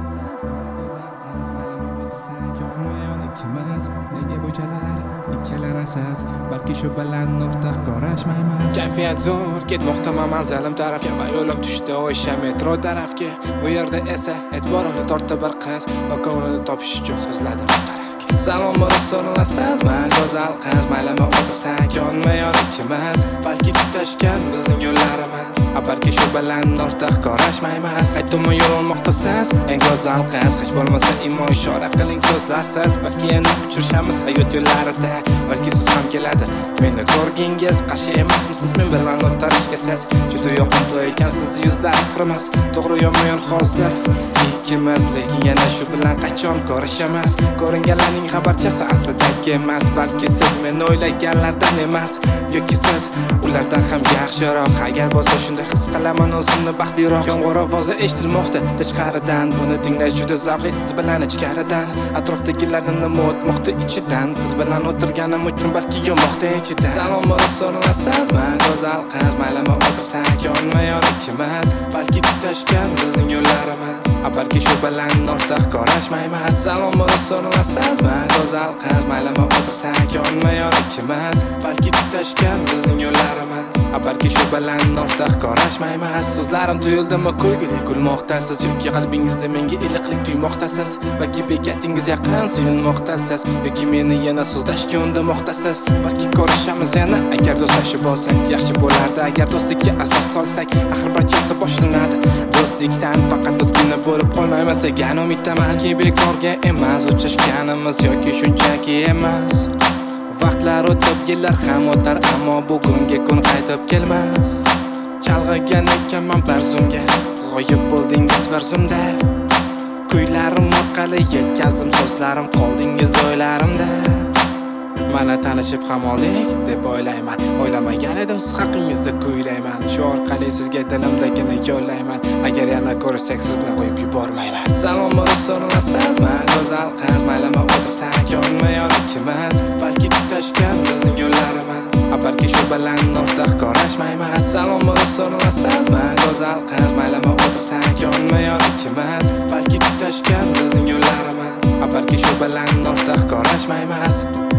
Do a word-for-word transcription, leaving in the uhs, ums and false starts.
nega bunchalar ikkilanasiz, balki shu bilan o'rtaq qarashmaymiz. Kayfiyat zo'r, ketmoqdaman manzilim tarafga va yo'lim tushdi o'sha metro tarafga. Bu yerda esa e'tiborimni tortdi bir qiz va ko'nglini topish uchun so'zladim tarafga. Salom so'ralasiz, men go'zal qiz, maylimi o'tirsak yonma-yon ikkimiz, balki tutashgan bizning yo'llarimiz, balki shu bilan o'rtaq qarashmaymiz. Aytdim yo'l olmoqdasiz, eng go'zal qiz, hech bo'lmasa imo ishora qiling so'zlarsiz, balki yana uchrashamiz hayot yo'llarida, balki siz ham keladi meni ko'rgingiz, qarshi emasmisiz men bilan o'tirishga siz, juda yoqimli ekansiz, yuzlar qirmas, to'g'ri yonma-yon hozir ikkimiz, lekin yana shu bilan qachon ko'rishamiz? Ko'ringanlarning xabarchasi aslida emas, balki siz meni o'ylaganlardan emas, yoki siz ulardan ham yaxshiroq. Agar bo'lsa shunday his qilaman o'zimni baxtliroq. Yomg'ir ovozi eshitilmoqda tashqaridan, buni tinglash juda zavqli siz bilan ichkaridan. Atrofdagilardan nima o'tmoqda ichidan, siz bilan o'tirganim uchun balki yo'moqda ichidan. Salom so'ralasiz, men go'zal qiz, maylimi o'tirsak yonma-yon ikkimiz, balki tutashgan bizning yo'llarimiz, balki shu bilan o'rtaq qarashmaymiz. Salom so'ralasiz, men go'zal qiz, maylimi o'tirsak yonma-yon ikkimiz, balki tutashgan bizning yo'llarimiz, balki shu bilan o'rtaq qarashmaymiz. So'zlarim tuyuldimi kulgili kulmoqdasiz, yoki qalbingizda menga iliqlik tuymoqdasiz, balki bekatingiz yaqin suyunmoqdasiz, yoki meni yana so'zlashga undamoqdasiz. Balki ko'rishamiz yana, agar do'stlashib olsak yaxshi bo'lardi, agar do'stlikka asos solsak, axir barchasi boshlanadi do'stlikdan. Faqat o'zgina bo'lib qolmaymiz degan umiddaman, ki bekorga emas uchrashganimiz, yoki shunchaki emas. Vaqtlar o'tib, yillar ham o'tar, ammo bugungi kun qaytib kelmas. Chalg'igan ekanman bir zumga, g'oyib bo'ldingiz bir zumda. Kuylarim orqali yetkazim so'zlarim, qoldingiz o'ylarimda. Mana tanishib ham oldik deb o'ylayman, o'ylamagan edim siz haqingizda kuylayman. Shu orqali sizga dilimdagini yo'llayman, agar yana ko'rsak sizni qo'yib yubormayman. Salom so'ralasiz, men go'zal qiz, maylimi o'tirsak yonma-yon ikkimiz, balki tutashgan bizning yo'llarimiz, balki shu bilan o'rtaq qarashmaymiz. Salom so'ralasiz, men go'zal qiz, maylimi o'tirsak yonma-yon ikkimiz, balki tutashgan bizning yo'llarimiz, balki shu bilan o'rtaq qarashmaymiz.